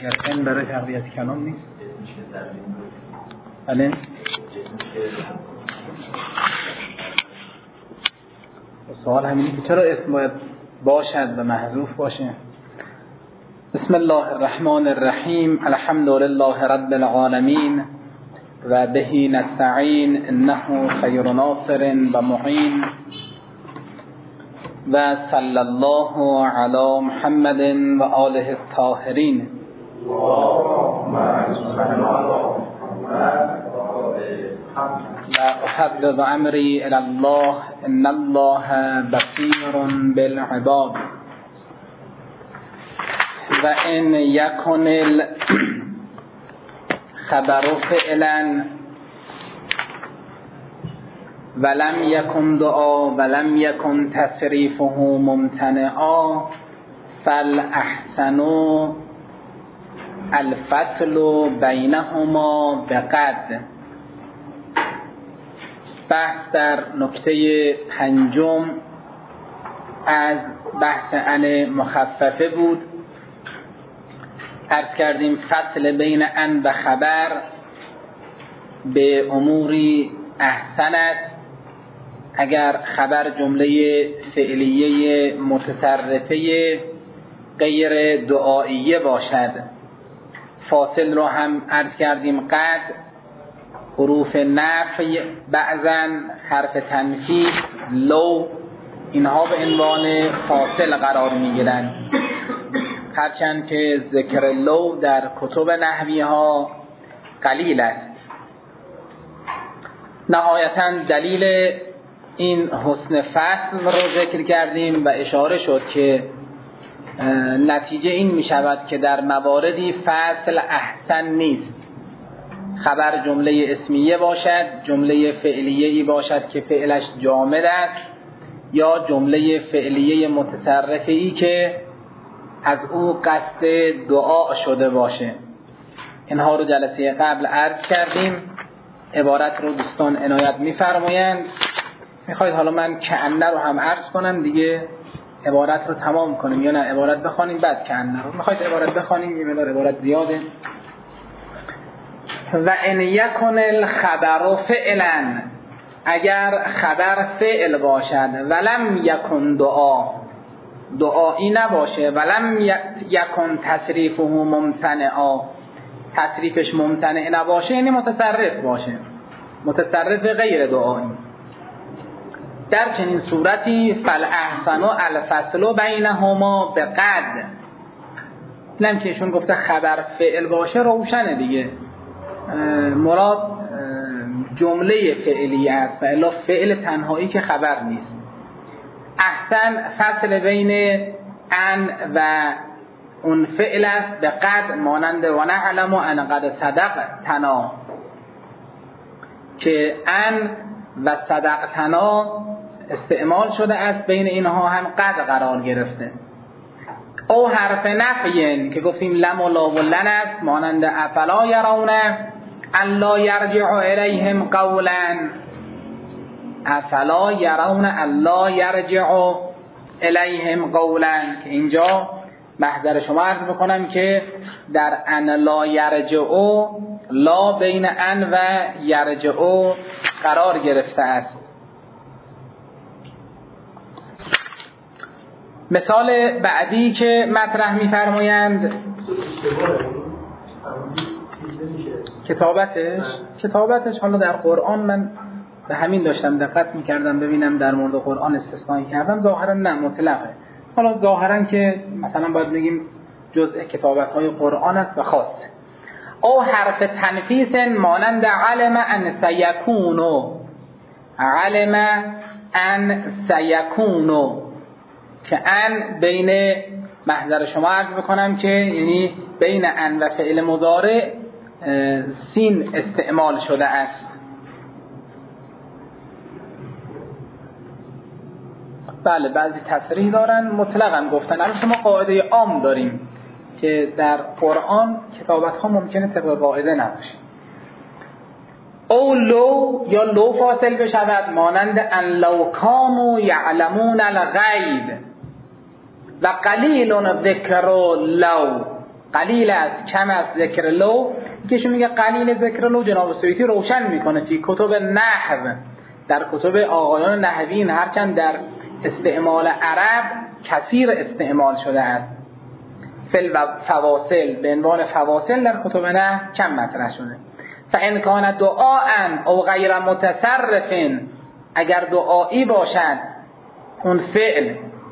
این برای تقویت کلام نیست. بله سوال همینه که چرا اسم باید باشد و محذوف باشه. بسم الله الرحمن الرحیم. الحمد لله رب العالمین و به نستعین انه خیر ناصر و معین و صلی الله علی محمد و آله الطاهرین. و احبب امری الی الله ان الله بصیر بالعباد و ان یکن الخبر فعلا ولم یکن دعا ولم یکن تصریفه ممتنعا فالاحسن الفصل بینهما بقد. بحث در نکته پنجم از بحث ان مخففه بود. عرض کردیم فصل بین ان و خبر به اموری احسنت اگر خبر جمله فعلیه متصرفه غیر دعاییه باشد. فاصل رو هم عرض کردیم قد، حروف نفی، بعضا حرف تنفی، لو، اینها به عنوان فاصل قرار میگیرند، هرچند که ذکر لو در کتب نحوی ها قلیل است. نهایتا دلیل این حسن فصل رو ذکر کردیم و اشاره شد که نتیجه این می شود که در مواردی فصل احسن نیست. خبر جمله اسمیه باشد، جمله فعلیه‌ای باشد که فعلش جامد است، یا جمله فعلیه متصرفه‌ای که از او قصد دعا شده باشه. اینها رو جلسه قبل عرض کردیم. عبارت رو دوستان عنایت می‌فرمایند. میخواید حالا من کأنه رو هم عرض کنم دیگه عبارت رو تمام کنیم یا نه عبارت بخوانیم بعد کأنه رو؟ میخواید عبارت بخوانیم؟ یه مقدار عبارت زیاده. و ان یکن الخبر فعلا، اگر خبر فعل باشد، ولم یکن دعایی نباشه، ولم یکن تصریفه ممتنعا، تصریفش ممتنع نباشه یعنی متصرف باشه، متصرف غیر دعایی، در چنین صورتی فالاحسن الفصل بینهما بقد. لم که ایشون گفته خبر فعل باشه روشنه دیگه، مراد جمله فعلی است و الا فعل تنهایی که خبر نیست. احسن فصل بین ان و اون فعل است به قد، مانند و نعلم ان قد صدقتنا، که ان و صدقتنا استعمال شده است، بین اینها هم قد قرار گرفته. او حرف نفی که گفتیم لم و لا و لن است، مانند افلا یرون ان لا یرجع الیهم قولا، افلا یرون ان لا یرجع الیهم قولا، که اینجا محضر شما عرض بکنم که در ان لا یرجع، لا بین ان و یرجع قرار گرفته است. مثال بعدی که مطرح می‌فرمایند کتابتش حالا در قرآن من به همین داشتم دقت می‌کردم ببینم در مورد قرآن استثنایی کردم، ظاهرا نه مطلقه. حالا ظاهرا که مثلا باید بگیم جزء کتابت‌های قرآن است و خاص. او حرف تنفیس مانند علم ان سیکونو، علم ان سیکونو، که ان بین محضر شما عرض بکنم که یعنی بین ان و فعل مضارع سین استعمال شده است. بله بعضی تصریح دارن، مطلقاً گفتن. البته ما قاعده عام داریم که در قرآن کتابت ها ممکنه طبق قاعده نباشه. او لو یا لو فاصل بشود، مانند ان لو کانوا یعلمون الغیب و قلیل ذکر لو، قلیل است، کم است ذکر لو. یکیشون میگه قلیل ذکر لو، جناب سیوطی روشن میکنه فی کتب نحو، در کتب آقایان نحوین، هرچند در استعمال عرب کثیر استعمال شده است، فل و فواصل به عنوان فواصل در کتب نحو کم مطرح شده. فان کان دعاء او غیر متصرف، اگر دعایی باشد اون فعل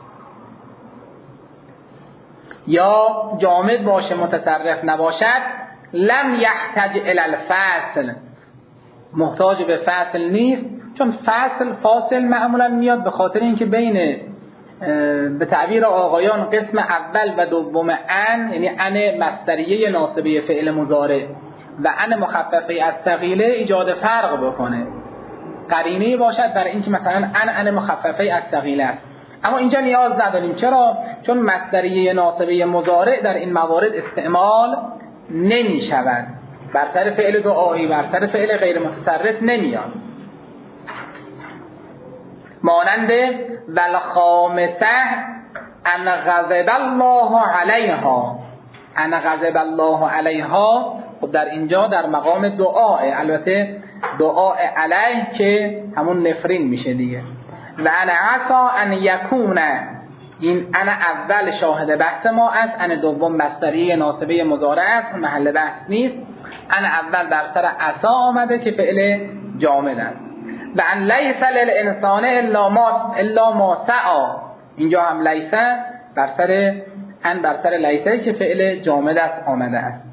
یا جامد باشه متصرف نباشد، لم یحتاج الی الفصل، محتاج به فصل نیست، چون فاصل معمولا میاد به خاطر اینکه بین به تعبیر آقایان قسم اول و دوم ان، یعنی ان مصدریه ناصبه فعل مضارع و ان مخففه از ثقیله ایجاد فرق بکنه، قرینه باشد برای اینکه مثلا ان مخففه از ثقیله است. اما اینجا نیاز نداریم. چرا؟ چون مصدریه ناصبه مضارع در این موارد استعمال نمی شود، بر سر فعل دعایی، بر سر فعل غیر متصرف نمیاد. مانند والخامسه ان غضب الله علیها، ان غضب الله علیها، خب در اینجا در مقام دعاه، البته دعاء علیه که همون نفرین میشه دیگه. و انا عسا ان یکون، این انا اول شاهد بحث ما است، انا دوم مصدریه ناصبه مضارع است، محل بحث نیست. انا اول در سر عسا آمده که فعل جامد است. و ان لیس للانسان الا ما سعی، اینجا هم لیسه بر سر ان بر سر لیسه که فعل جامد است آمده است.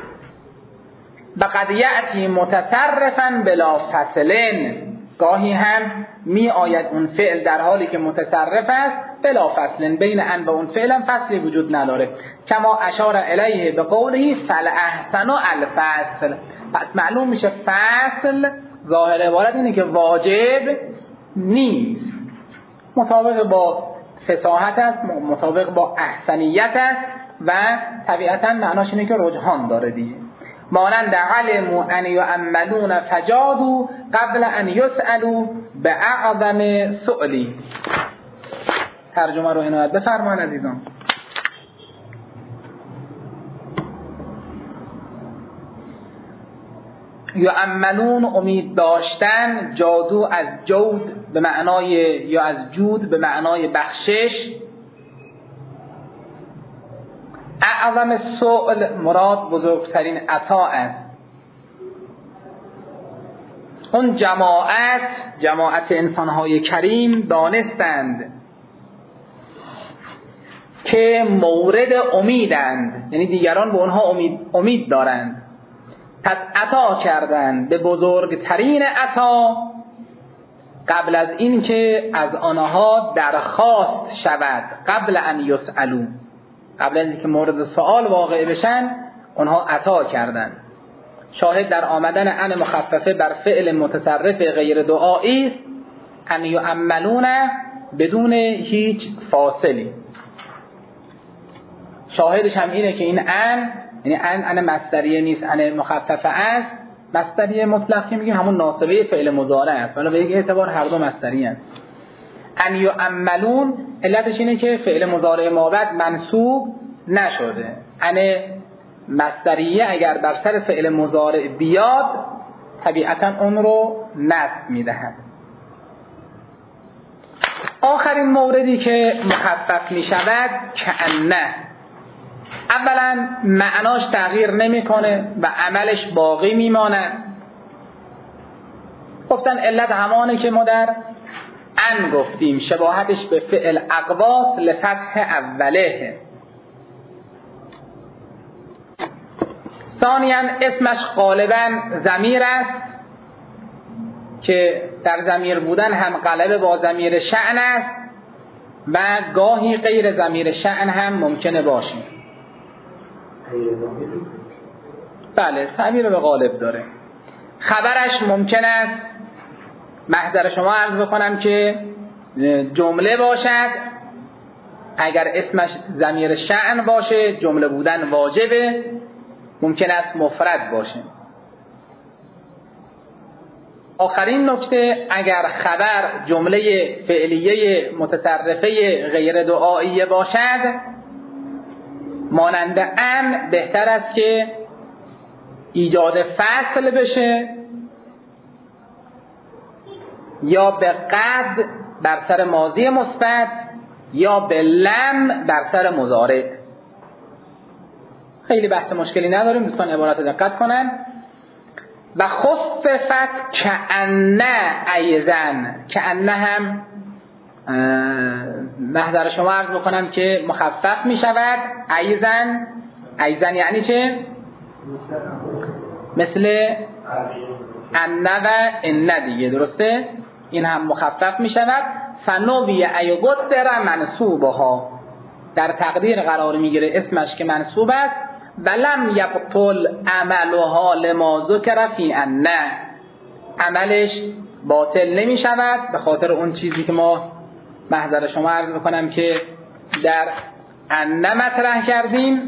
و قد یأتی متصرفا بلا فصلن، گاهی هم می آید اون فعل در حالی که متصرف است بلا فصلن، بین ان و اون فعل هم فصلی وجود نداره، کما اشار الیه به قوله فالاحسن الفصل. پس معلوم میشه فصل ظاهر عبارت اینه که واجب نیست، مطابق با فصاحت است، مطابق با احسنیت است و طبیعتا معناش اینه که رجحان داره دیگه. مانند علموا ان یعملون فجادوا قبل ان یسألوا باعظم سؤلی. ترجمه رو عنایت بفرمایید عزیزان. یعملون امید داشتن، جادو از جود به معنای یا از جود به معنای بخشش، اعظم سؤل مراد بزرگترین عطا است. اون جماعت انسانهای کریم دانستند که مورد امیدند، یعنی دیگران به اونها امید دارند، پس عطا کردند به بزرگترین عطا قبل از این که از آنها درخواست شود، قبل ان یسألوا، قبل از اینکه مورد سوال واقع بشن اونها عطا کردند. شاهد در آمدن ان مخففه بر فعل متصرف غیر دعایی است، ان یعملون بدون هیچ فاصلی. شاهدش هم اینه که این ان، یعنی ان مصدریه نیست، ان مخففه است. مصدریه مطلق که میگیم همون ناصبه فعل مضارع است، ولی به یک اعتبار هر دو مصدری است. ان یعملون علتش اینه که فعل مضارع ما بعد منصوب نشده. ان مصدریه اگر بر سر فعل مضارع بیاد طبیعتا اون رو نصب میدهد. آخرین موردی که مخفف میشود کأنه، اولا معناش تغییر نمیکنه و عملش باقی میماند. گفتن علت همانه که ما در ان گفتیم، شباهتش به فعل اقواس لفتح اوله. ثانیاً اسمش غالباً ضمیر است که در ضمیر بودن هم غلبه با ضمیر شأن است و گاهی غیر ضمیر شأن هم ممکنه باشه. بله، تعبیر به غالب داره. خبرش ممکن است محضر شما عرض بکنم که جمله باشد، اگر اسمش ضمیر شأن باشه جمله بودن واجبه، ممکن است مفرد باشه. آخرین نکته، اگر خبر جمله فعلیه متصرفه غیر دعائیه باشد مانند ان بهتر است که ایجاد فصل بشه یا به قد بر سر ماضی مثبت یا به لم بر سر مضارع. خیلی بحث مشکلی نداریم، دوستان عبارت دقت کنن. و خففت کأنه ایزن، کأنه هم محضر شما عرض بکنم که مخفف می شود. ایزن، ایزن یعنی چه؟ مثل انه و انه دیگه، درسته؟ این هم مخفف می شود. فنوی ایقدر منصوبها، در تقدیر قرار میگیره اسمش که منصوب است. ولم یبطل عملها لما ذکر فی انه، عملش باطل نمی شود به خاطر اون چیزی که ما محضر شما عرض میکنم که در انه مطرح کردیم.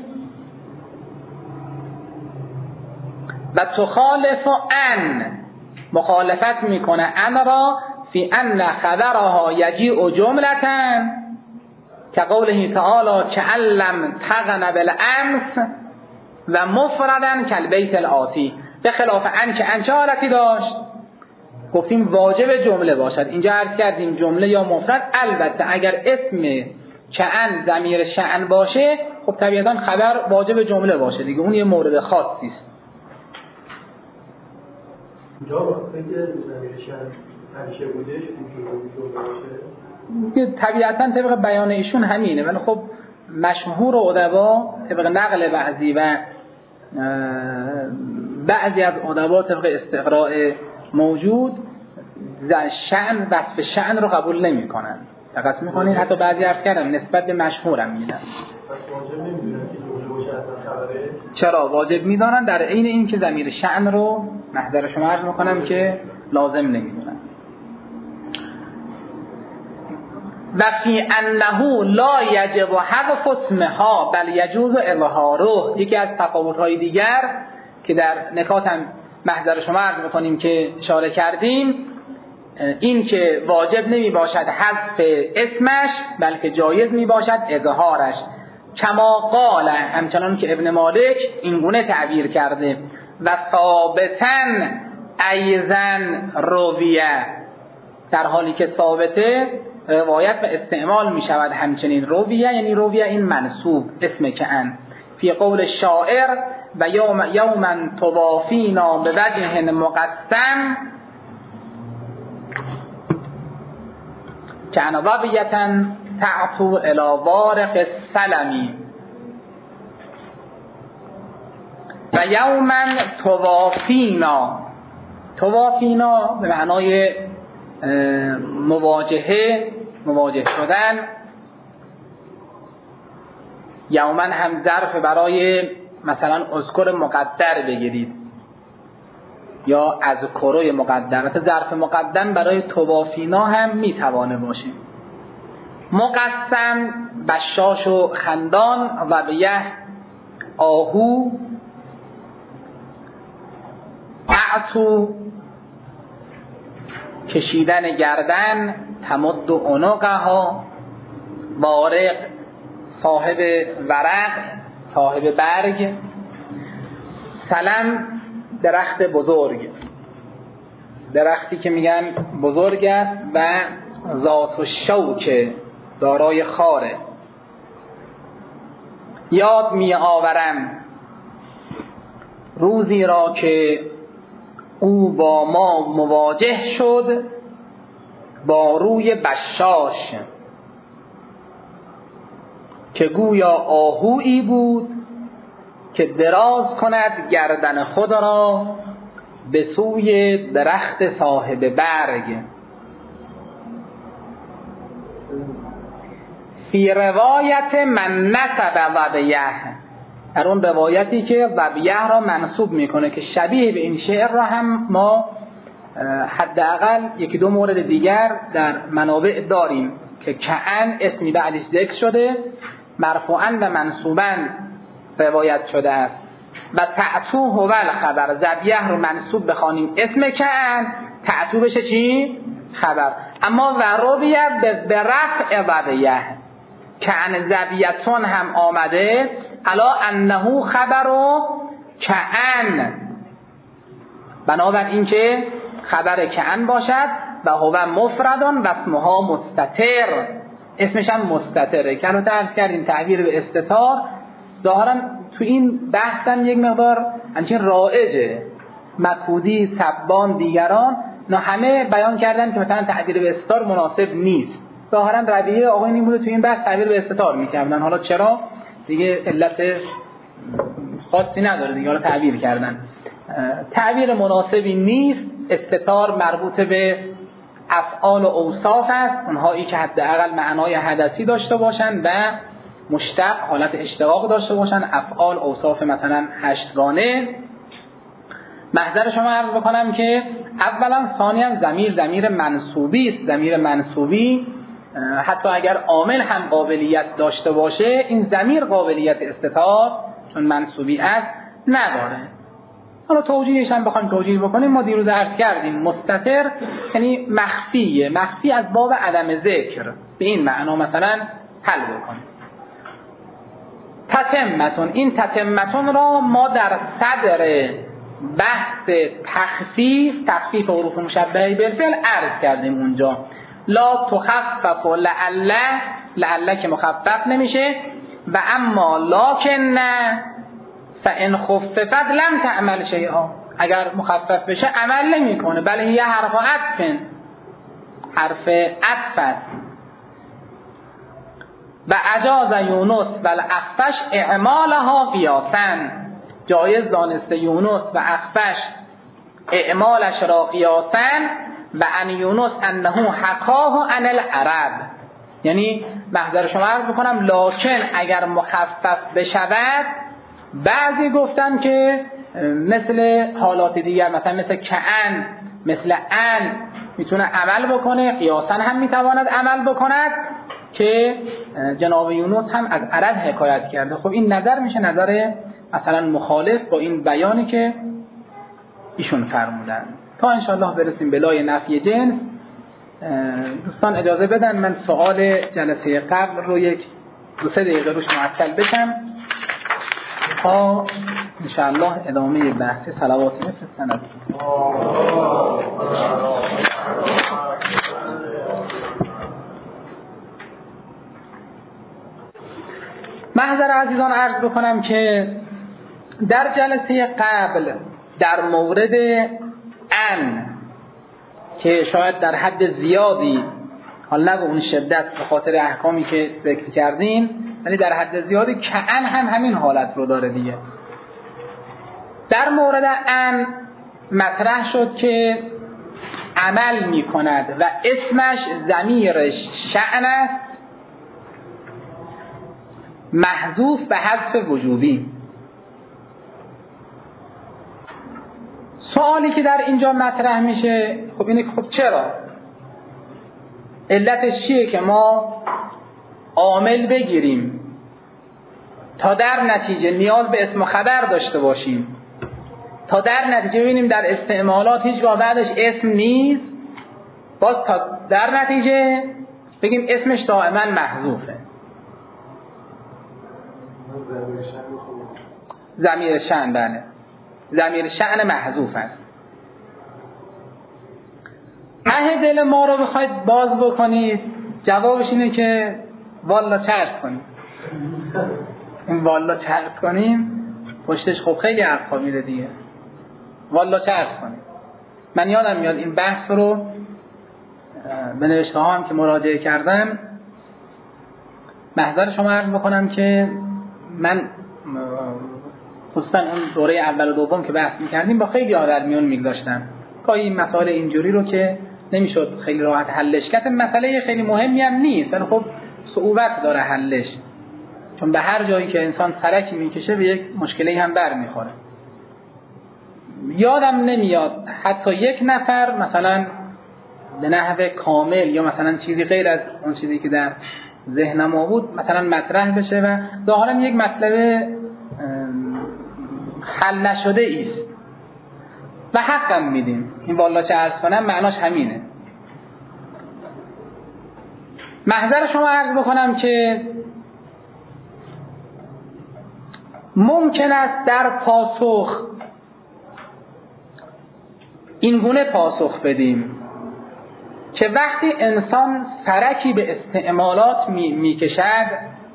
و تخالف ان، مخالفت میکنه ان را فی ان خبرها یجیء جملتن که قوله تعالی کعلم تغن بالامس و مفردن کالبیت الآتی، به خلاف ان که ان چه حالتی داشت؟ گفتیم واجب جمله باشد. اینجا عرض کردیم جمله یا مفرد. البته اگر اسم که ان ضمیر شأن باشه خب طبیعتا خبر واجب جمله باشه دیگه، اون یه مورد خاصی است. اینجا وقتی که ضمیر شأن همیشه بودش که طبیعتا طبق بیان ایشون همینه، ولی خب مشهور ادبا طبق نقل بعضی و بعضی از ادبا طبق استقراء موجود شأن، وصف شأن رو قبول نمی کنن. دقت میکنین حتی بعضی عرض کردم نسبت به مشهورم میدن. چرا واجب میدانن؟ در عین این که ضمیر شأن رو محضر شما عرض میکنم که لازم نمیدونن. و فی انه لا یجب حذف اسمها بل یجوز اظهاره، یکی از تفاوت‌های دیگر که در نکات هم محضر شما عرض میکنیم که اشاره کردیم، این که واجب نمی باشد حذف اسمش بلکه جایز می باشد اظهارش. کما قال، همچنان که ابن مالک این گونه تعبیر کرده. و ثابتاً ایزن رویه، در حالی که ثابته روایت و استعمال می شود همچنین رویه، یعنی رویه این منصوب اسم کأن. فی قول شاعر و یوما توافینا به وجه مقسم کأن ضبیة تعطو الی وارق السلمی. و یوما توافینا، توافینا به معنای مواجه شدن. یوما هم ظرف برای مثلا اذکر مقدر بگیرید یا اذکر مقدر، ظرف مقدم برای توافینا هم میتوانه باشه. مقسم بشاش و خندان و بیه آهو اعتو کشیدن گردن تمد و عنقها وارق صاحب ورق صاحب برگ سلم درخت بزرگ، درختی که میگن بزرگ است و ذات الشوک دارای خاره. یاد می آورم روزی را که او با ما مواجه شد با روی بشاش که گویا آهویی بود که دراز کند گردن خود را به سوی درخت صاحب برگ. فی روایت من نسب ضبیه، در اون روایتی که ضبیه را منصوب میکنه که شبیه به این شعر را هم ما حداقل یکی دو مورد دیگر در منابع داریم که کأن اسمی بعدش ذکر شده مرفوعاً و منصوباً روایت شده است. و تعتو هو الخبر، ضبیه رو منصوب بخوانیم اسم کأن، تعتو بشه چی؟ خبر. اما و رویه به رفع ضبیه، کأن ضبیتون هم آمده الا انه خبر کأن، بنابراین که خبر کأن باشد و هو مفردان و اسمها مستتر، اسمش هم مستتره که البته عرض کردیم تعبیر به استتار ظاهرا تو این بحثم یک مقدار همچین رایجه. مکودی، تبان، دیگران نه همه بیان کردن که مثلا تعبیر به استتار مناسب نیست. ظاهرا رویه آقایون این بوده تو این بحث تعبیر به استتار میکردن، حالا چرا دیگه علت خاصی نداره دیگه، حالا تعبیر کردن. تعبیر مناسبی نیست. استتار مربوط به افعال و اوصاف است، اونهایی که حداقل معنای حدثی داشته باشن و مشتق حالت اشتقاق داشته باشن، افعال اوصاف مثلا 8 گانه. محضر شما عرض بکنم که اولا ثانیا ضمیر منصوبی است. ضمیر منصوبی حتی اگر عامل هم قابلیت داشته باشه، این ضمیر قابلیت استتار چون منصوبی است نداره. حالا توجیهش هم بخوایم توجیه بکنیم، ما دیروز عرض کردیم مستتر یعنی مخفیه، مخفی از باب عدم ذکر، به این معنا مثلا حل بکنیم. تتمتون، این تتمتون را ما در صدر بحث تخفیف حروف مشبهه بالفعل عرض کردیم اونجا. لا تخفف لعل که مخفف نمیشه، و اما لکن فان خففت لم تعمل شیئا، اگر مخفف بشه عمل نمیکنه، بله یه حرف عطف، حرف عطف است. و اجاز یونس و الاخفش اعمالها قیاسا، جایز دانسته یونس و اخفش اعمالش را قیاسا، و ان یونس انه حکاه عن العرب، یعنی محضر شما عرض بکنم لکن اگر مخفف بشود، بعضی گفتن که مثل حالات دیگر مثلا مثل کأن، مثل ان میتونه عمل بکنه، قیاسا هم میتواند عمل بکند که جناب یونس هم از عرب حکایت کرده. خب این نظر میشه نظر مثلا مخالف با این بیانی که ایشون فرمودن. تا انشاءالله برسیم به لای نفی جنس، دوستان اجازه بدن من سوال جلسه قبل رو 1-2-3 دقیقه روش معطل بشم تا انشاءالله ادامه بحث صلوات بفرستن. محضر عزیزان عرض بکنم که در جلسه قبل در مورد ان که شاید در حد زیادی، حالا نه به اون شدت به خاطر احکامی که ذکر کردیم، ولی در حد زیادی کأن هم همین حالت رو داره دیگه. در مورد ان مطرح شد که عمل می کند و اسمش ضمیرش شأن است، محذوف به حذف وجوبی. سوالی که در اینجا مطرح میشه خب اینه که خب چرا؟ علتش چیه که ما عامل بگیریم تا در نتیجه نیاز به اسم و خبر داشته باشیم، تا در نتیجه ببینیم در استعمالات هیچگاه بعدش اسم نیست، باز تا در نتیجه بگیم اسمش دائما محذوفه. ضمیر شأن، بله ضمیر شأن محذوف است. ته دل ما رو بخواید باز بکنید، جوابش اینه که والا چرس کنیم. این والا چرس کنیم پشتش خب خیلی حرفا میره دیگه. والا چرس کنیم. من یادم میاد این بحث رو به نوشته ها هم که مراجعه کردم، محضر شما عرض بکنم که من خصوصا اون دوره اول و دوم که بحث می‌کردیم با خیلی ها در میون می‌گذاشتم گاهی مسائل اینجوری رو که نمیشد خیلی راحت حلش کرد. مسئله خیلی مهمی هم نیست ولی خب صعوبت داره حلش، چون به هر جایی که انسان سرکی میکشه به یک مشکلی هم برمیخوره. یادم نمیاد حتی یک نفر مثلا به نحو کامل یا مثلا چیزی غیر از اون چیزی که در ذهن ما بود مثلا مطرح بشه و ظاهرا یک مطلب حل نشده است و حقم میدیم. این والله چه عرض کنم معناش همینه. محضر شما عرض بکنم که ممکن است در پاسخ این گونه پاسخ بدیم که وقتی انسان سرکی به استعمالات میکشد،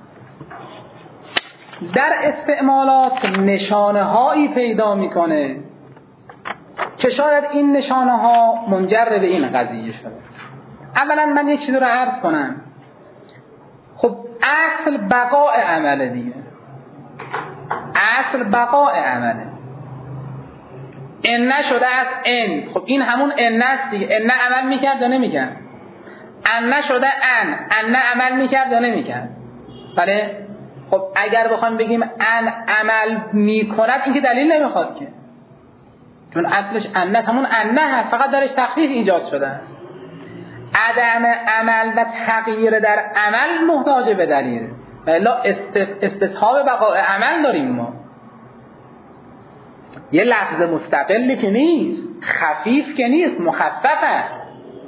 در استعمالات نشانه هایی پیدا میکنه که شاید این نشانه ها منجر به این قضیه شده. اولا من یه چیزی رو عرض کنم. خب اصل بقاء عمله دیگه، اصل بقاء عمله. ان شده از ان، خب این همون ان است دیگه. ان عمل میکرد یا نمیکرد؟ ان شده ان عمل میکرد یا نمیکرد؟ بله. خب اگر بخوایم بگیم ان عمل میکند، این که دلیل نمیخواد که، چون اصلش ان همون ان هست، فقط درش تخفیف ایجاد شده است. عدم عمل و تغییر در عمل محتاج به دلیل، الا استصحاب بقاء عمل داریم ما. یه لفظ مستقلی که نیست، خفیف که نیست، مخفف است.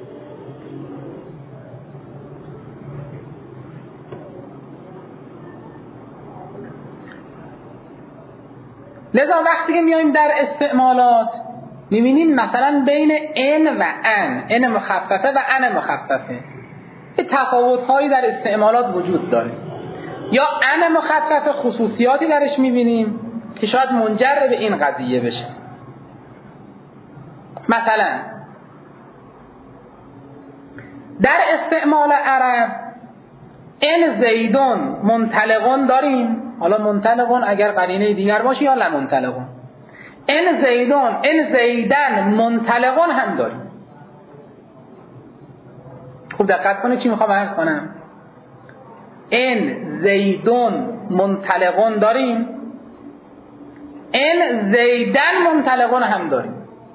لذا وقتی که میایم در استعمالات میبینیم مثلا بین ان و ان مخففه و ان مخففه یه تفاوت‌هایی در استعمالات وجود داره. یا ان مخففه خصوصیاتی درش میبینیم که شاید منجر به این قضیه بشه. مثلا در استعمال عرب ان زیدون منطلقون داریم. حالا منطلقون اگر قرینه دیگر باشه یا لمنطلقون. ان زیدون، ان زیدن منطلقون هم داریم. خوب دقت کنید چی میخوام عرض کنم. ان زیدون منطلقون داریم، ان زیدن منطلقون هم داریم.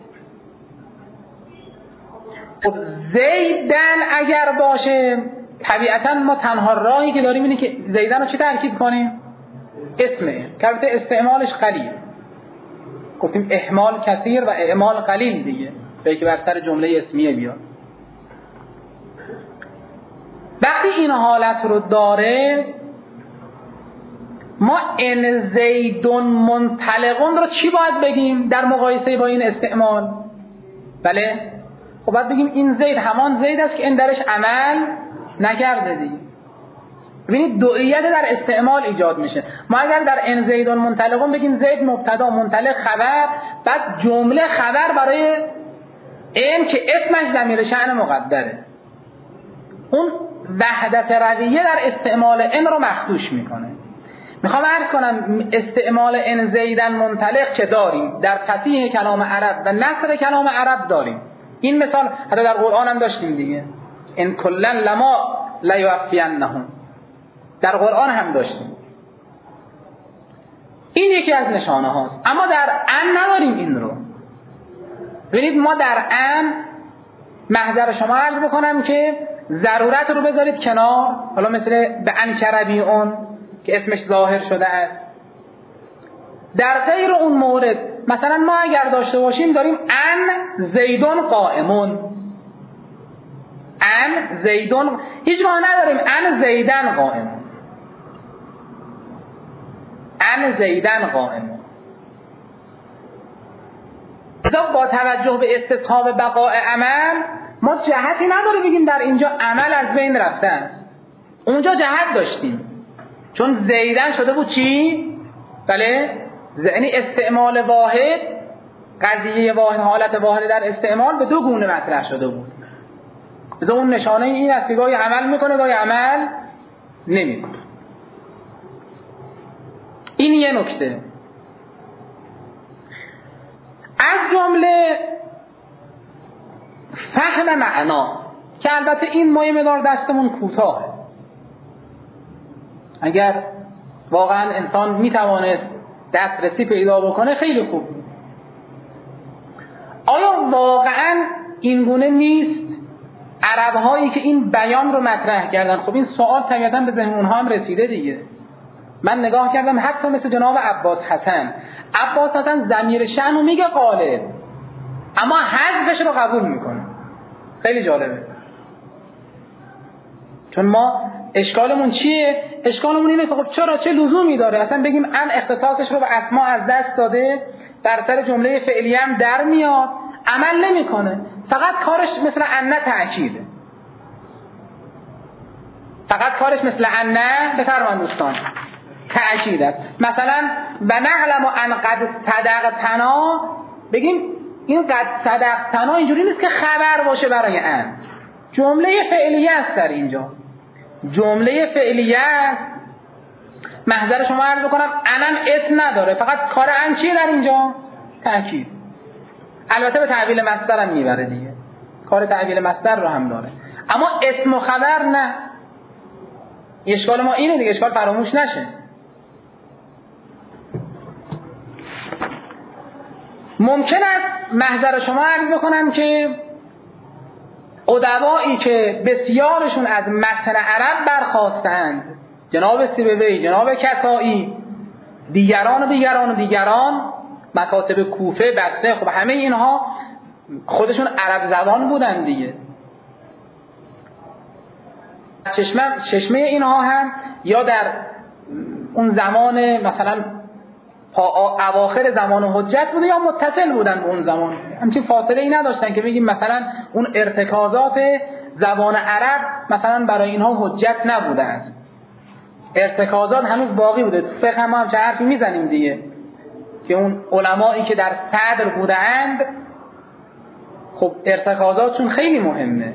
خب زیدن اگر باشه، طبیعتا ما تنها راهی که داریم اینه که زیدن رو چی ترکیب کنیم؟ اسمه، که البته استعمالش قلیل. گفتیم اهمال کثیر و اعمال قلیل دیگه، به که بر سر جمله اسمیه بیاد. وقتی این حالت رو داره، ما ان زیدون منطلقون رو چی باید بگیم در مقایسه با این استعمال؟ بله، خب باید بگیم این زید همان زید است که این درش عمل نکرده دیگه. ببینید دوئیت در استعمال ایجاد میشه. ما اگر در ان زیدون منطلقون بگیم زید مبتدا منطلق خبر، بعد جمله خبر برای ان که اسمش ضمیر شأن مقدره، اون وحدت رویه در استعمال ان رو مخدوش میکنه. میخوام عرض کنم استعمال ان زیدن منطلق که داریم در فصیح کلام عرب و نثر کلام عرب داریم. این مثال حتی در قرآن هم داشتیم دیگه. ان کلا لما لیوفینهم، در قرآن هم داشتیم. این یکی از نشانه هاست. اما در ان نداریم این رو. ببینید ما در ان محضر شما عرض بکنم که ضرورت رو بذارید کنار، حالا مثل به انکربیون که اسمش ظاهر شده است. در غیر اون مورد مثلا ما اگر داشته باشیم داریم ان زیدون قائمون، ان زیدون، هیچ راه نداریم ان زیدن قائمون، ان زیدن قائمون. با توجه به استصحاب بقاء عمل ما جهتی نداره بگیم در اینجا عمل از بین رفته است. اونجا جهت داشتیم، چون زیدن شده بود چی؟ بله، یعنی استعمال واحد، قضیه واحد، حالت واحد در استعمال به دو گونه مطرح شده بود. بذار اون نشانه این است که گاهی عمل میکنه گاهی عمل نمیکنه. این یه نکته. از جمله فهم معنا که البته این ما یه مقدار دستمون کوتاهه. اگر واقعا انسان میتوانست دسترسی پیدا بکنه خیلی خوب. آیا واقعا این گونه نیست؟ عرب‌هایی که این بیان رو مطرح کردن، خب این سوال طبیعتاً به ذهن اونها هم رسیده دیگه. من نگاه کردم حتی مثل جناب عباس حسن ضمیر شأن رو میگه غالب، اما حذفش رو قبول میکنه. خیلی جالبه، چون ما اشکالمون چیه؟ اشکالمون اینه که خب چرا، چه لزومی داره اصلا بگیم ان اختصاصش رو به اسما از دست داده، در سر جمله فعلی هم در میاد، عمل نمیکنه، فقط کارش مثل ان تأکیده، فقط کارش مثل ان بفرمایید دوستان تأکید است. مثلا و نعلم ان قد صدقتنا، بگیم این قد صدقتنا اینجوری نیست که خبر باشه برای ان، جمله فعلیه است در اینجا، جمله فعلیه است. محضر شما عرض بکنم انم اسم نداره، فقط کار ان چیه در اینجا؟ تأکید. البته به تعبیل مصدر هم میبره دیگه، کار تعبیل مصدر رو هم داره، اما اسم و خبر نه. اشکال ما اینه دیگه، اشکال فراموش نشه. ممکن است محضر شما عرض بکنم که ادبایی که بسیارشون از متن عرب برخاستند، جناب سیبوی، جناب کسایی، دیگران مکاتب کوفه، بسته، خب همه اینها خودشون عرب زبان بودن دیگه. چشمه اینها هم یا در اون زمان مثلا اواخر زمان حجت بوده یا متصل بودن به اون زمان، همچین فاصله ای نداشتن که بگیم مثلا اون ارتکازات زبان عرب مثلا برای اینها حجت نبوده است، ارتکازات هنوز باقی بوده. فقه هم چه حرفی میزنیم دیگه که اون علمایی که در صدر بودند خب ارتکازاتشون خیلی مهمه،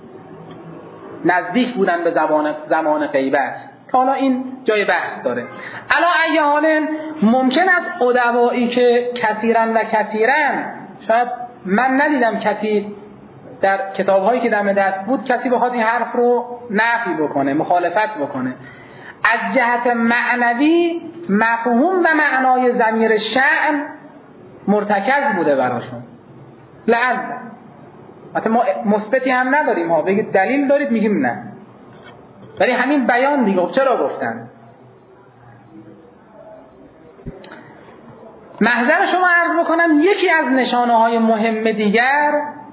نزدیک بودن به زمان غیبت، که حالا این جای بحث داره. علا ای حال ممکن است ادبایی که کثیرن شاید من ندیدم کسی در کتاب‌هایی که دم دست بود کسی بخواد این حرف رو نفی بکنه، مخالفت بکنه، از جهت معنوی مفهوم و معنای ضمیر شأن مرتکز بوده براشون. لعل حتی ما مثبتی هم نداریم، ها بگید دلیل دارید میگیم نه، ولی همین بیان دیگه. چرا گفتن؟ محضر شما عرض بکنم یکی از نشانه های مهم دیگر،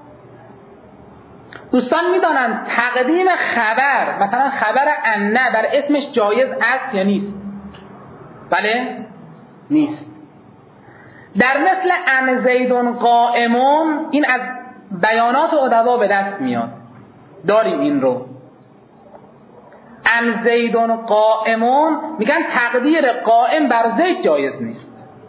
دوستان میدانند تقدیم خبر، مثلا خبر ان بر اسمش جایز است یا نیست؟ بله؟ نیست. در مثل ان زیدون قائمون، این از بیانات ادبا به دست میاد، داریم این رو. ان زیدون قائمون میگن تقدیر قائم بر زید جایز نیست.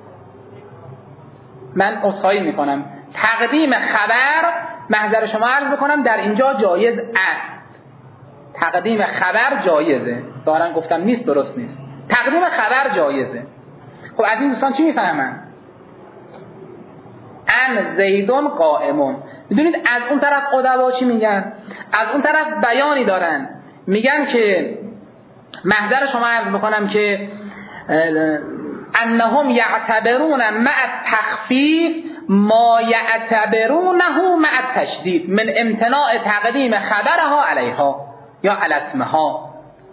من عذرخواهی میکنم، تقدیم خبر محضر شما عرض بکنم در اینجا جایز است، تقدیم خبر جایزه، دارن گفتم نیست، درست نیست، تقدیم خبر جایزه. خب از این دوستان چی میفهمن؟ ان زیدون قائمون. میدونید از اون طرف ادبا چی میگن؟ از اون طرف بیانی دارن، میگن که محضر شما عرض بکنم که انهم یعتبرون مع التخفیف ما یعتبرونه مع التشدید من امتناع تقدیم خبرها علیها یا علی اسمها.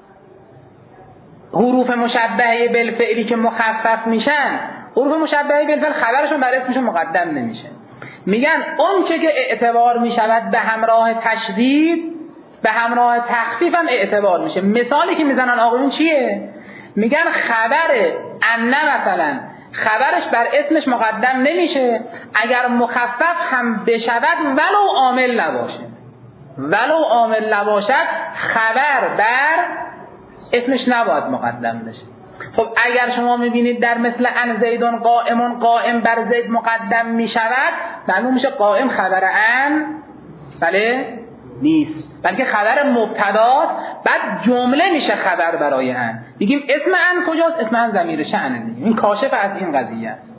حروف مشبهه بالفعلی که مخفف میشن، حروف مشبهه بالفعل خبرشون بر اسمشون مقدم نمیشه. میگن اون چه که اعتبار میشود به همراه تشدید به همراه تخفیف هم اعتبار میشه. مثالی که میزنن آقایون چیه؟ میگن خبر ان مثلا خبرش بر اسمش مقدم نمیشه اگر مخفف هم بشود ولو عامل نباشه، ولو عامل نباشد خبر بر اسمش نباید مقدم بشه. خب اگر شما میبینید در مثل ان زیدون قائمون قائم بر زید مقدم میشود، معلوم میشه قائم خبر ان بله نیست، بلکه خبر مبتداست، بعد جمله میشه خبر برای ان. بگیم اسم ان کجاست؟ اسم ان ضمیر شأنه دیگه. این کاشف از این قضیه است.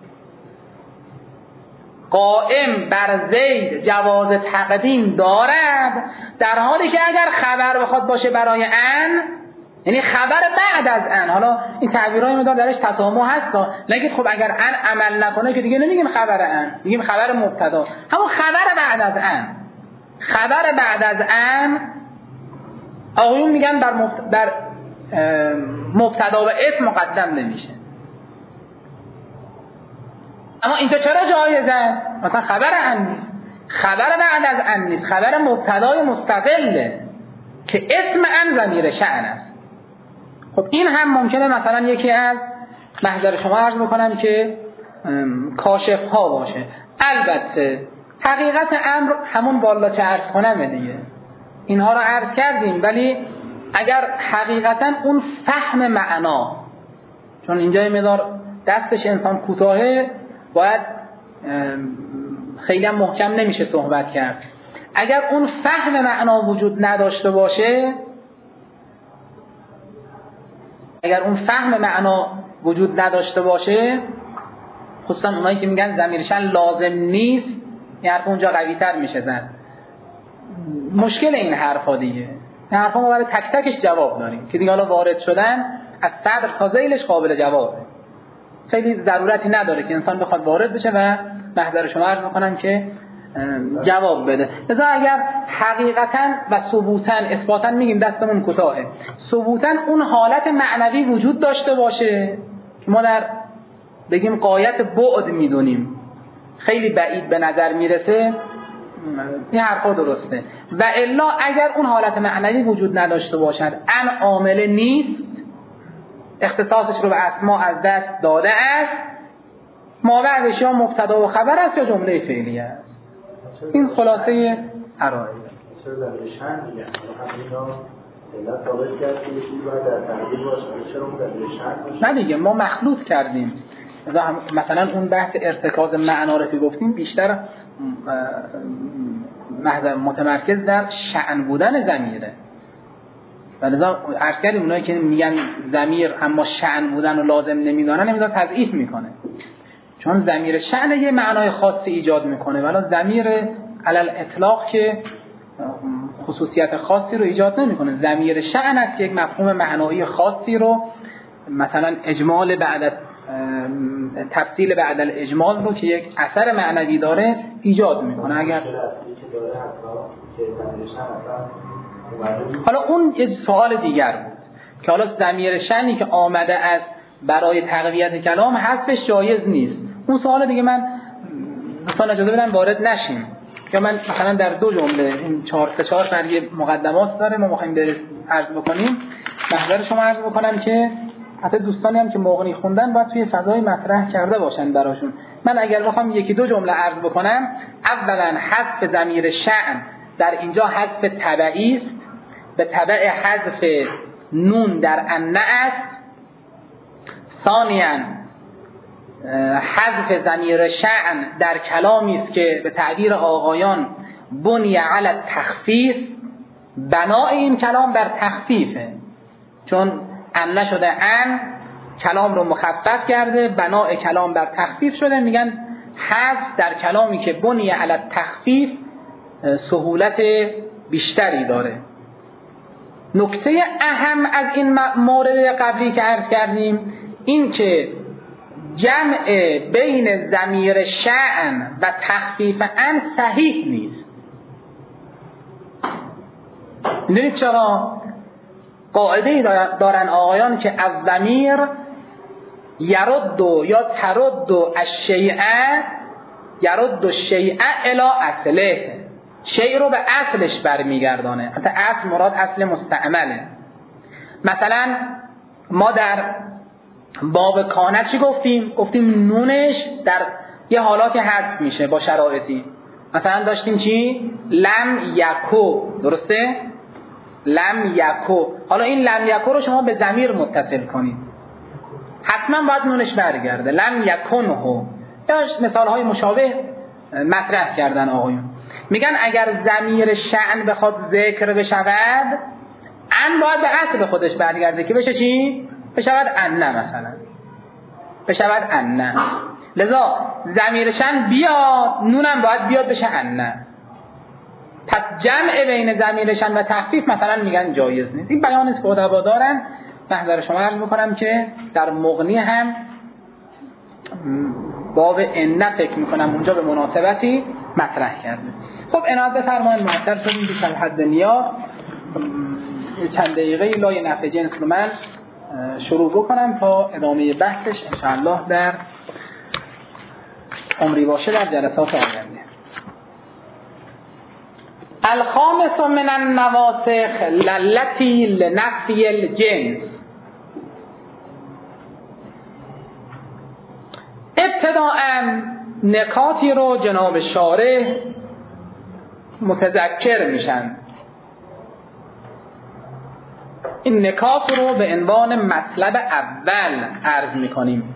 قائم بر زید جواز تقدیم دارد در حالی که اگر خبر بخواد باشه برای ان، یعنی خبر بعد از ان. حالا این تعبیرهای مدار درش تسامح هست، نگید خب اگر ان عمل نکنه که دیگه نمیگیم خبر ان، میگیم خبر مبتدا، همون خبر بعد از ان. خبر بعد از ان آقایون میگن در مبتدا و اسم مقدم نمیشه. اما اینجا چرا جایز است؟ مثلا خبر ان نیست، خبر بعد از ان نیست، خبر مبتدای مستقله که اسم ان ضمیر شأن است. خب این هم ممکنه مثلا یکی از محضر شما عرض بکنم که کاشف ها باشه. البته حقیقت امر همون والا چه عرض کنم دیگه، اینها رو عرض کردیم، ولی اگر حقیقتا اون فهم معنا، چون اینجا یه مقدار دستش انسان کوتاهه، باید خیلی هم محکم نمیشه صحبت کرد. اگر اون فهم معنا وجود نداشته باشه، خصوصا اونایی که میگن ضمیرشن لازم نیست، این حرف اونجا قوی تر میشه زد. مشکل این حرفا دیگه، این حرفا ما برای تک تکش جواب داریم که دیگه حالا وارد شدن از صدر تا ذیلش قابل جوابه، خیلی ضرورتی نداره که انسان بخواد وارد بشه و محضر شما عرض میکنم که جواب بده. لذا اگر حقیقتا و ثبوتا اثباتا میگیم دستمون کوتاهه، ثبوتا اون حالت معنوی وجود داشته باشه که ما در بگیم غایت بعد میدونیم، خیلی بعید به نظر میرسه، این حرفا درسته. و الا اگر اون حالت معنوی وجود نداشته باشد، ان عامل نیست، اختصاصش رو به اسما از دست داده است، ما بعدش یا مبتدا و خبر است یا جمله فعلی است. این خلاصه عرایض. چرا در شأن میگن؟ اینا الا ثابت کرد که یکی باید در تقدیر باشه، چرا اون در شأن باشه؟ نه دیگه، ما مخلوط کردیم. مثلا اون بحث ارتکاز معنا رو که گفتیم بیشتر متمرکز در شأن بودن ضمیره. ولذا عرض کردیم اونایی که میگن ضمیر اما شأن بودن رو لازم نمیدونن، نمیدونن تضعیف میکنه، چون ضمیر شأن یه معنای خاصی ایجاد میکنه، ولی ضمیر علل اطلاق که خصوصیت خاصی رو ایجاد نمیکنه. ضمیر شأن است که یک مفهوم معنایی خاصی رو، مثلا اجمال بعد تفصیل بعد الاجمال رو که یک اثر معنوی داره ایجاد میکنه. اگر حالا اون یه سوال دیگر بود که حالا ضمیر شأنی که آمده از برای تقویت کلام حذفش جایز نیست، اون سوال دیگه من مثلا اجازه بدم وارد نشیم، که من مثلا در دو جمله این 4 برگه مقدمات داره ما می‌خوایم عرض بکنیم، محضر شما عرض بکنم که حتی دوستانی هم که مغنی خوندن باید توی فضای مطرح کرده باشن براشون. من اگر بخوام یکی دو جمله عرض بکنم، اولا حذف ضمیر شأن در اینجا حذف تبعی است، به تبع حذف نون در ان است. ثانیاً حذف ضمیر شأن در کلامی است که به تعبیر آقایان بنی علی التخفیف، بنای این کلام بر تخفیفه، چون ان شده ان، کلام رو مخفف کرده، بنای کلام بر تخفیف شده. میگن حذف در کلامی که بنی علی التخفیف سهولت بیشتری داره. نکته اهم از این مورد قبلی که عرض کردیم این که جمع بین ضمیر شأن و تخفیف ان صحیح نیست. میدونید چرا؟ قاعده دارن آقایان که الضمیر یرد یا ترد الشیء، یرد الشیء الی اصله، شیء رو به اصلش برمیگردانه. حتی اصل مراد اصل مستعمله. مثلا ما در باب کانه چی گفتیم؟ گفتیم نونش در یه حالاتی حذف میشه با شرایطی. مثلا داشتیم چی؟ لم یکو، درسته؟ لم یکو. حالا این لم یکو رو شما به ضمیر متصل کنید، حتما باید نونش برگرده. لم یکنه. یا مثالهای مشابه مطرح کردن آقایون. میگن اگر ضمیر شأن بخواد ذکر بشود، ان باید به اصل خودش برگرده که بشه چی؟ بشود انه، مثلا بشود انه. لذا ضمیر شأن بیاد، نونم باید بیاد بشه انه. پس جمع بین ضمیر شأن و تخفیف مثلا میگن جایز نیست. این بیان است که ادبا دارن. محضر شما عرض میکنم که در مغنی هم باب ان فکر میکنم اونجا به مناسبتی مطرح کرده. خب عنایت بفرمایید، معطل شدیم بیش از حد نیاز. چند دقیقه لای نفع جنس رو من شروع بکنم تا ادامه بحثش انشاءالله در عمری باشه در جلسات آینده. الخامس من النواسخ التي لنفی الجنس ابتداءً نکاتی رو جناب شارح متذکر میشن. این نکات رو به عنوان مطلب اول عرض میکنیم.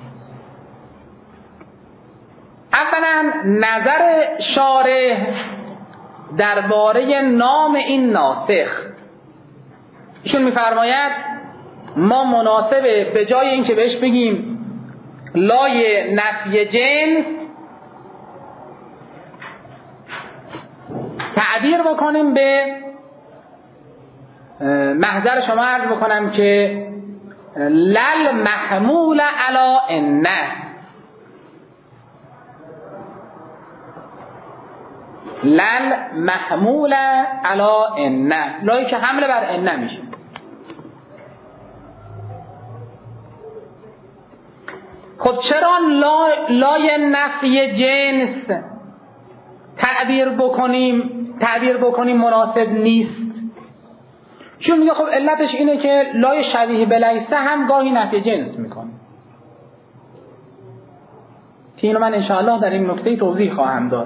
اولا نظر شارح درباره نام این ناسخ. ایشون میفرماید ما مناسبه به جای اینکه بهش بگیم لای نفی جنس تعبیر بکنیم به محضر شما عرض بکنم که لل محمول علی انه، لل محمول علی انه، لایی که حمله بر انه میشه. خب چرا لای نفی جنس تعبیر بکنیم مناسب نیست؟ چون میگه خب علتش اینه که لای شبیه بلیسه هم گاهی نفی جنس میکنه. اینو من انشاءالله در این نکته توضیح خواهم داد.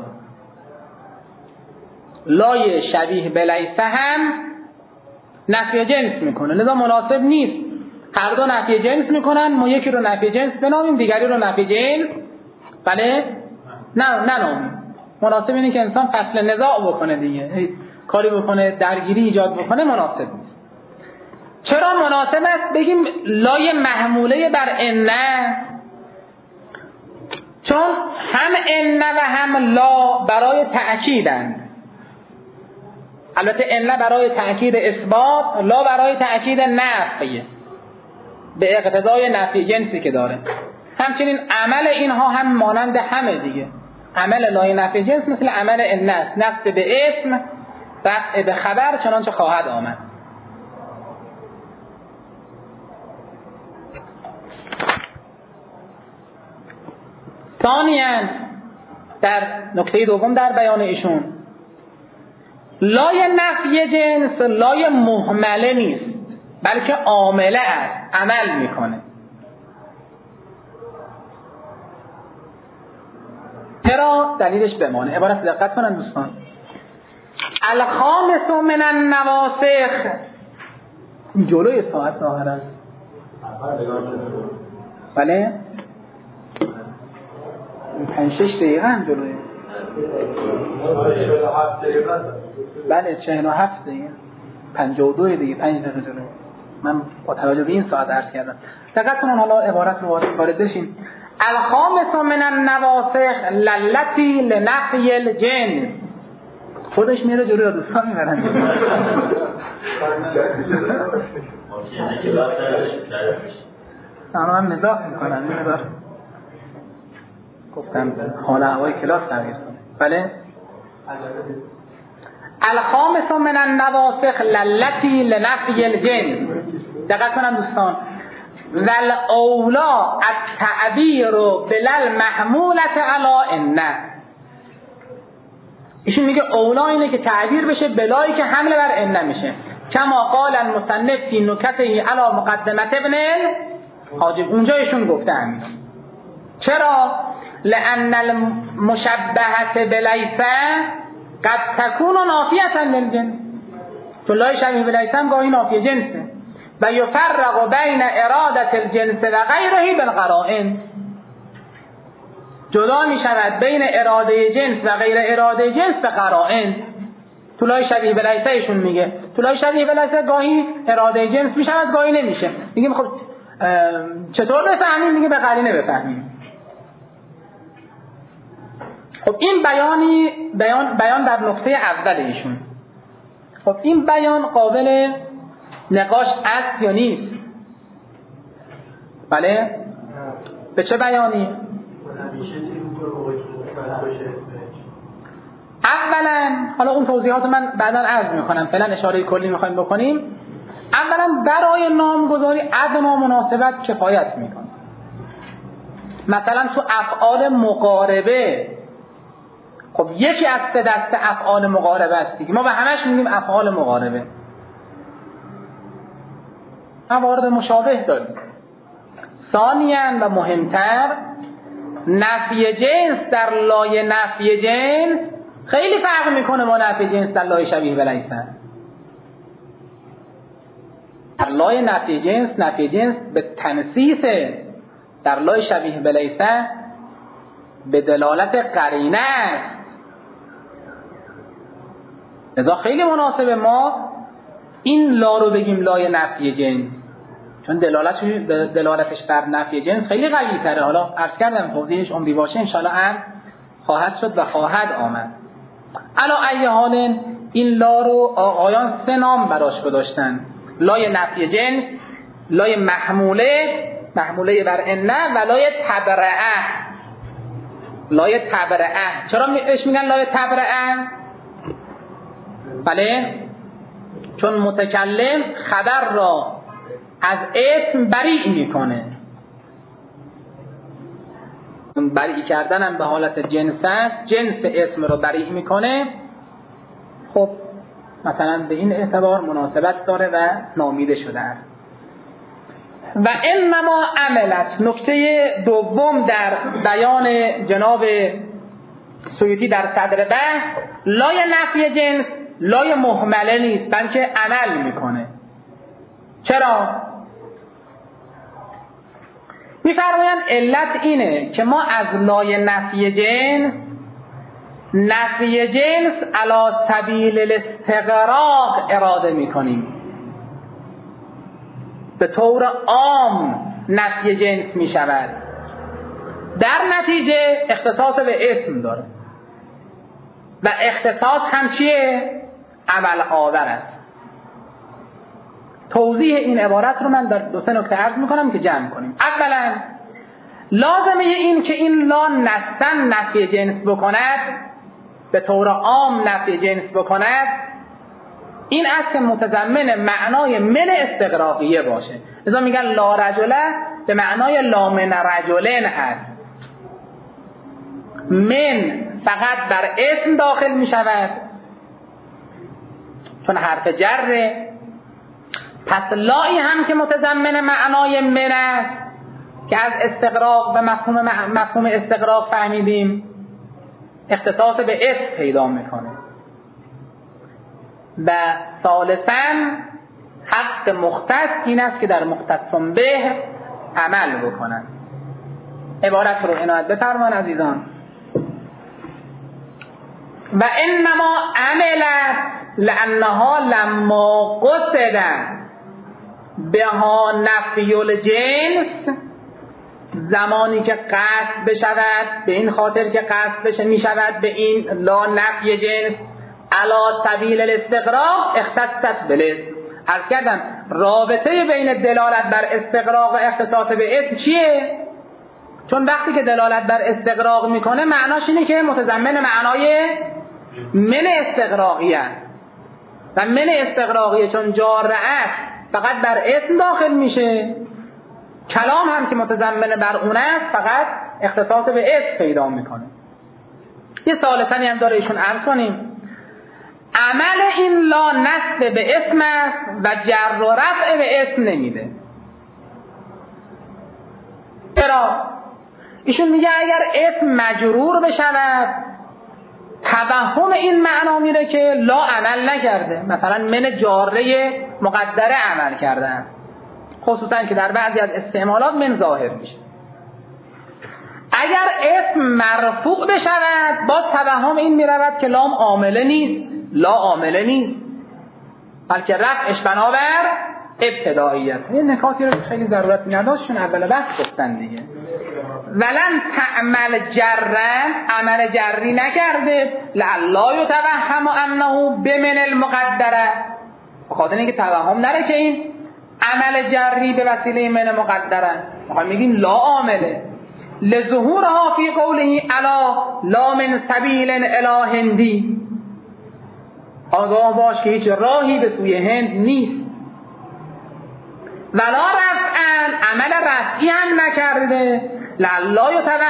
لای شبیه بلیسه هم نفی جنس میکنه، لذا مناسب نیست هر دو نفی جنس میکنن، ما یکی رو نفی جنس بنامیم دیگری رو نفی جنس ننامیم. مناسب اینه که انسان فصل نزاع بکنه دیگه، کاری بکنه درگیری ایجاد بکنه، مناسب نیست. چرا مناسب است بگیم لای محموله بر انه؟ چون هم انه و هم لا برای تأکیدند. البته انه برای تأکید اثبات، لا برای تأکید نفی به اقتضای نفی جنسی که داره. همچنین عمل اینها هم مانند همه دیگه. عمل لای نفی جنس مثل عمل انه است، نصب به اسم رفع به خبر چنانچه خواهد آمد. ثانیاً در نکته دوم در بیان ایشون، لای نفی جنس لای مهمله نیست بلکه عامله است، عمل میکنه. چرا؟ دلیلش بمانه. عبارت دقت کنن دوستان. الخامس من النواسخ، جلوی ساعت ظاهر است. بله 5-6 دقیقه هم جلوی. بله 47 دقیقه، 52 دقیقه، 5 دقیقه جلوی. من با توجه به این ساعت عرض کردم. دقت کنن حالا عبارت رو وارد بشین. الخامس من النواسخ للتی لنفی الجنس. خودش میره جلوی، دوستان میبرن هم مزاح میکنن. گفتم حال هوای کلاس تغییر کنه. بله الخامس من النواسخ للتی لنفی الجنس. دقت کنن دوستان. ول اولا التعبیر بلل محمولت علی انه. ایشون میگه اولا اینه که تعبیر بشه بلایی که حمله بر انه میشه، کما قال المصنف فی نکته علی مقدمت ابن حاجب. اونجا ایشون گفته همین. چرا؟ لأن المشبهت بلیسه قد تکون نافیة للجنس. چون لای شبیه بلیسه هم گاهی نافی جنسه. و یفرق بین ارادت الجنس و غیره بالقرائن. جدا می شود بین اراده جنس و غیر اراده جنس به قرائن. تو لای شبیه بلیسه ایشون میگه تو لای شبیه بلیسه گاهی اراده جنس می شود گاهی نمیشه. میگیم خب چطور بفهمیم؟ میگه به قرینه بفهمیم. خب این بیان در نقطه اول ایشون. خب این بیان قابل نقاش است یا نیست؟ بله؟ به چه بیانی؟ اولا حالا اون توضیحات من بعدا عرض میکنم، فعلا اشاره کلی میخوایم بکنیم. اولا برای نامگذاری ادنا مناسبت کفایت میکنه. مثلا تو افعال مقاربه، خب یکی از 3 دسته افعال مقاربه است دیگه، ما به همش میگیم افعال مقاربه. موارد مشابه داریم. ثانیاً و مهمتر نفی جنس در لای نفی جنس خیلی فرق میکنه با نفی جنس در لای شبیه بلیسه. در لای نفی جنس به تنصیصه، در لای شبیه بلیسه به دلالت قرینه است. لذا خیلی مناسبه ما این لا رو بگیم لای نفی جنس، چون دلالتش بر نفی جنس خیلی قوی تره. حالا عرض کردم توضیحش عمری باشه انشاءالله عرض خواهد شد و خواهد آمد. علی ای حال این لا رو آقایان 3 نام براش گذاشتن: لای نفی جنس، لای محموله بر انه و لای تبرعه. لای تبرعه چرا ايش میگن لای تبرعه؟ بله، چون متکلم خبر را از اسم بریء میکنه. بریء کردن هم به حالت جنس است، جنس اسم رو بریء میکنه. خب مثلا به این اعتبار مناسبت داره و نامیده شده است. و انما عملت، نکته دوم در بیان جناب سیوطی در صدر بحث، لای نفی جنس لای مهمله نیست بلکه عمل میکنه. چرا؟ میفرمایند علت اینه که ما از لای نفی جنس علی سبیل الاستغراق اراده میکنیم. به طور عام نفی جنس میشود، در نتیجه اختصاص به اسم داره و اختصاص هم چیه؟ عمل آور است. توضیح این عبارت رو من در 2-3 نکته عرض میکنم که جمع کنیم. اولا لازمه این که این لا نستن نفی جنس بکند، به طور عام نفی جنس بکند، این اصل متضمن معنای من استغراقیه باشه. لذا میگن لا رجله به معنای لا من رجلین هست. من فقط بر اسم داخل میشود چون حرف جره. پس لایی هم که متضمن معنای من است که از استغراق و مفهوم استغراق فهمیدیم، اختصاص به اسم پیدا میکنه. و ثالثاً حق مختص این است که در مختص به عمل بکنن. عبارت رو عنایت بفرمان عزیزان. و انما عملت لانها لما قصد بها نفی الجنس، زمانی که قصد بشود، به این خاطر که قصد بشه میشود به این لا نفی جنس علی سبیل الاستغراق اختصت بالاسم. عرض کردم رابطه بین دلالت بر استغراق و اختصاص به اسم چیه؟ چون وقتی که دلالت بر استغراق میکنه معناش اینه که متضمن معنای من استغراقیه و من استغراقیه چون جاره است فقط بر اسم داخل میشه. کلام هم که متضمن بر اون است فقط اختصاص به اسم پیدا میکنه. یه سوال ثانی هم داره ایشون عرض کنیم. عمل این لا نسب به اسم است و جر و رفع به اسم نمیده. چرا؟ ایشون میگه اگر اسم مجرور بشود توهم این معنا میره که لا عمل نکرده، مثلا من جاره مقدره عمل کرده است، خصوصا که در بعضی از استعمالات من ظاهر میشه. اگر اسم مرفوع بشود باز توهم این میرود که لام عامله نیست، لا عامله نیست، بلکه رفعش بنابر ابتداییت. این نکاتی رو خیلی ضرورت میاداشون اول بحث گفتن دیگه. ولن تعمل جرن، عمل جری نکرده، لعلا یتوهم انه بمن المقدره، بخاطر اینکه توهم نره که این عمل جری به وسیله من مقدره. ما میگیم لا عامله لظهورها فی قوله الا لا من سبیل الی هندی، آگاه باش که هیچ راهی به سوی هند نیست. ولا رفعن، عمل رفعی هم نکرده، لعلا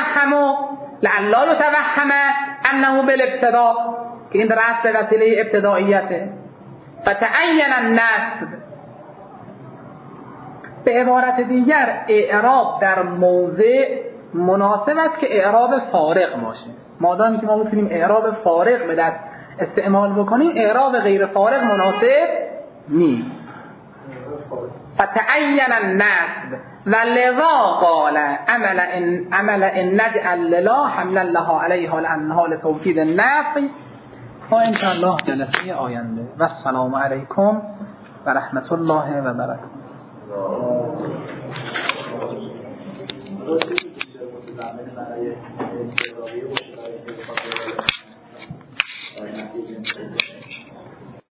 یتوهم انه بالابتداء، که این رفع به وسیله ابتدائیته. فتعین النصب، به عبارت دیگر اعراب در موضع مناسب است که اعراب فارغ باشه. مادامی که ما بتونیم اعراب فارغ به دست استعمال بکنیم، اعراب غیر فارغ مناسب نیست. فتعین النصب و لذا قال عمل ان نجعل لله حملا لها علیها لانها لتوکید النفی. و ان شاء الله جلسه آینده. و السلام علیکم و رحمت الله و برکاته.